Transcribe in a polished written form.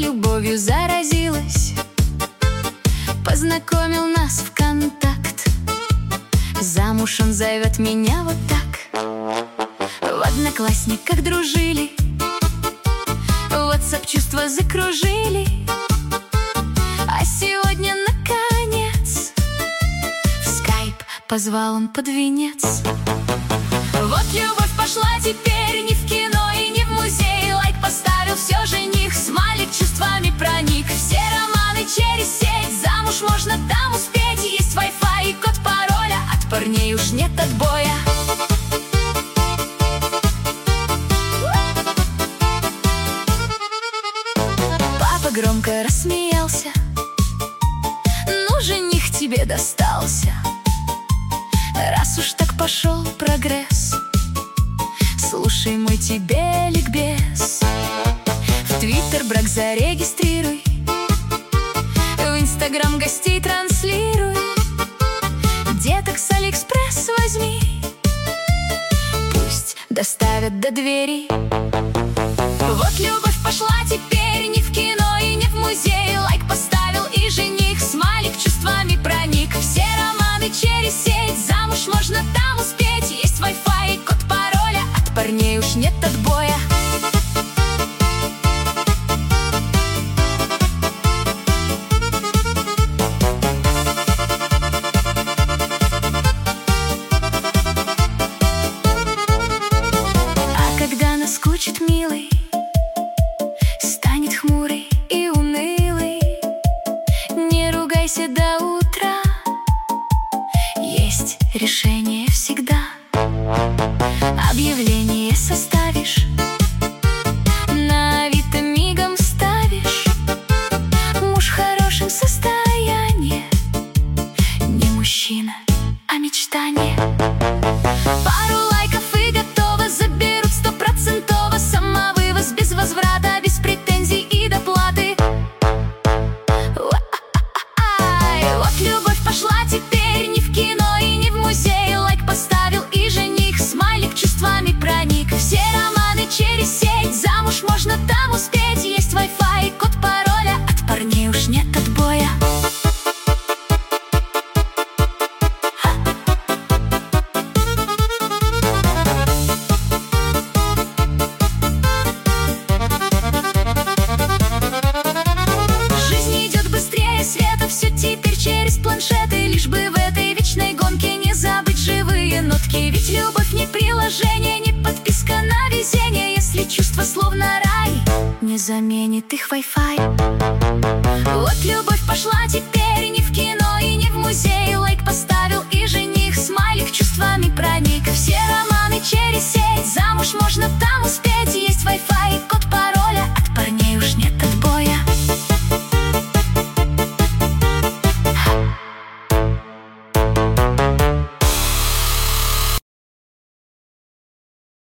любовью заразилась. Познакомил нас в контакт. Замуж он зовет меня вот так. В Одноклассниках дружили, в WhatsApp чувства закружили. А сегодня наконец в Skype позвал он под венец. Вот любовь пошла теперь не в кино и не в музей. Лайк поставил, все жених, смайлик чувствами проник. Все романы через сеть, замуж можно там успеть. Есть Wi-Fi и код пароля, от парней уж нет отбоя. Папа громко рассмеялся: ну, жених тебе достался. Раз уж так пошел прогресс, слушай мой тебе ликбез. В Твиттер брак зарегистрируй, в Инстаграм гостей транслируй, деток с Алиэкспресс возьми, пусть доставят до двери. Вот любовь пошла теперь не в кино и не в музей. Лайк поставил и жених, смайлик чувствами проник. Все романы через сеть, замуж можно там успеть. Есть Wi-Fi и код пароля, от парней уж нет отбоя. А когда наскучит милый, станет хмурый и унылый, не ругайся до утра, есть решение всегда. Объявление составишь, на Авито мигом ставишь. Муж в хорошем состоянии, не мужчина, а мечтание. Пару лайков и готово, заберут 100%. Самовывоз без возврата, без претензий и доплаты. Вот любовь пошла теперь не в кино и не в музей. Лайк поставил и жених, смайлик чувствами проник. Все романы через сеть, замуж можно там успеть. Есть Wi-Fi и код пароля, от парней уж нет отбоя. Жизнь идет быстрее света, все теперь через планшеты. Лишь бы в этой вечной гонке не забыть живые нотки. Ведь любовь не приложение, не подписка на везение. Если чувства словно рай, не заменит их Wi-Fi.